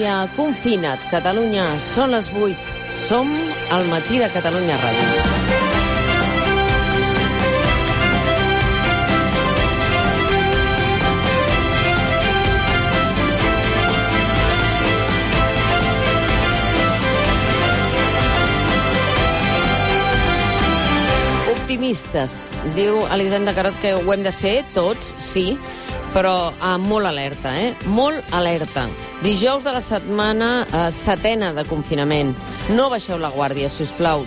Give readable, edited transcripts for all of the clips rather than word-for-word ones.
dia, confina't, Catalunya, són les 8. Som al matí de Catalunya Ràdio. Optimistes. Diu Elisenda Carot que ho hem de ser tots, sí, però molt alerta, Molt alerta. Dijous de la setmana setena de confinament. No baixeu la guàrdia, si us plau.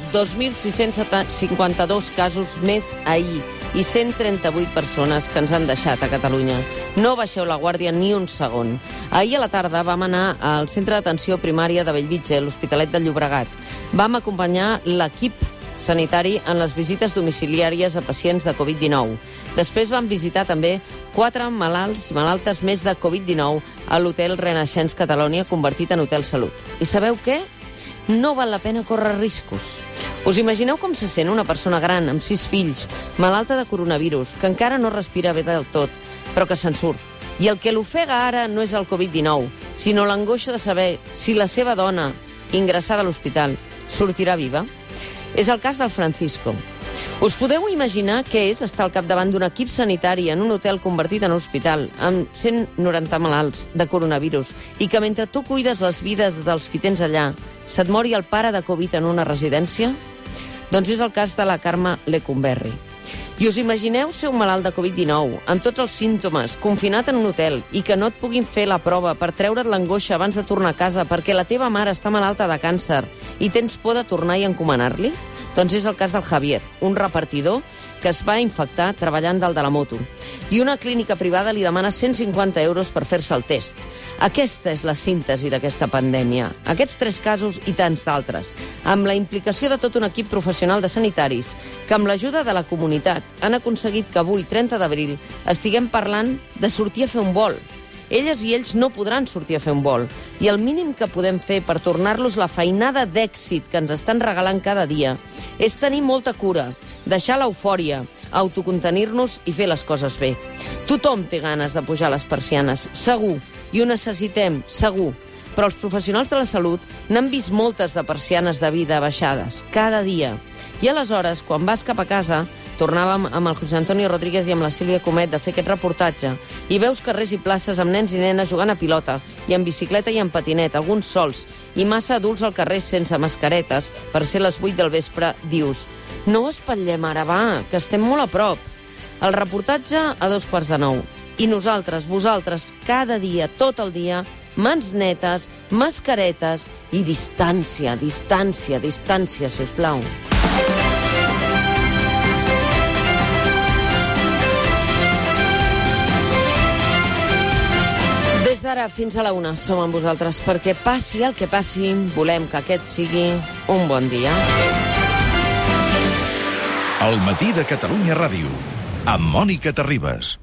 2.652 casos més ahir i 138 persones que ens han deixat a Catalunya. No baixeu la guàrdia ni un segon. Ahir a la tarda vam anar al centre d'atenció primària de Bellvitge, l'Hospitalet de Llobregat. Vam acompanyar l'equip sanitari en les visites domiciliàries a pacients de Covid-19. Després van visitar també 4 malaltes més de Covid-19 a l'hotel Renaixents Catalonia, convertit en Hotel Salut. I sabeu què? No val la pena córrer riscos. Us imagineu com se sent una persona gran, amb 6 fills, malalta de coronavirus, que encara no respira bé del tot, però que se'n surt. I el que l'ofega ara no és el Covid-19, sinó l'angoixa de saber si la seva dona, ingressada a l'hospital, sortirà viva. És el cas del Francisco. Us podeu imaginar què és estar al capdavant d'un equip sanitari en un hotel convertit en hospital amb 190 malalts de coronavirus i que mentre tu cuides les vides dels qui tens allà, se't mori el pare de Covid en una residència? Doncs és el cas de la Carme Lecumberri. I us imagineu ser un malalt de Covid-19, amb tots els símptomes, confinat en un hotel, i que no et puguin fer la prova per treure't l'angoixa abans de tornar a casa perquè la teva mare està malalta de càncer i tens por de tornar i encomanar-li? Doncs és el cas del Javier, un repartidor que es va infectar treballant dalt de la moto. I una clínica privada li demana 150 euros per fer-se el test. Aquesta és la síntesi d'aquesta pandèmia. Aquests 3 casos i tants d'altres, amb la implicació de tot un equip professional de sanitaris que amb l'ajuda de la comunitat han aconseguit que avui, 30 d'abril, estiguem parlant de sortir a fer un vol. Elles i ells no podran sortir a fer un vol. I el mínim que podem fer per tornar-los la feinada d'èxit que ens estan regalant cada dia és tenir molta cura, deixar l'eufòria, autocontenir-nos i fer les coses bé. Tothom té ganes de pujar les persianes, segur, i ho necessitem, segur. Però els professionals de la salut n'han vist moltes de persianes de vida baixades, cada dia. I aleshores, quan vas cap a casa, tornàvem amb el José Antonio Rodríguez i amb la Sílvia Comet de fer aquest reportatge, i veus carrers i places amb nens i nenes jugant a pilota, i en bicicleta i en patinet, alguns sols, i massa adults al carrer sense mascaretes, per ser les 8 del vespre, dius: no espatllem ara, va, que estem molt a prop. El reportatge a 8:45. I nosaltres, vosaltres, cada dia, tot el dia, mans netes, mascaretes i distància, distància, distància, sisplau. Des d'ara fins a la 1 som amb vosaltres, perquè passi el que passi, volem que aquest sigui un bon dia. El matí de Catalunya Ràdio, amb Mònica Terribas.